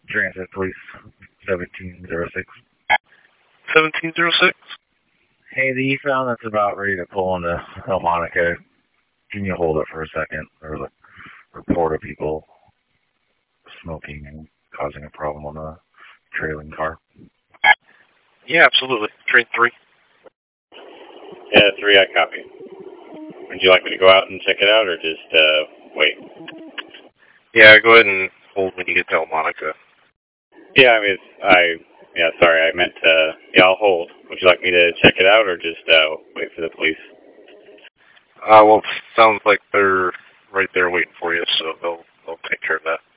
Transit Police 1706. 1706? Hey, the eastbound that's about ready to pull into Monica. Can you hold it for a second? There's a report of people smoking and causing a problem on a trailing car. Yeah, absolutely. Train 3. Yeah, 3, I copy. Would you like me to go out and check it out, or just, wait? Yeah, go ahead and hold when you get to Monica. Yeah, I mean, sorry, I meant, yeah, I'll hold. Would you like me to check it out, or just, wait for the police? Well, sounds like they're right there waiting for you, so they'll take care of that.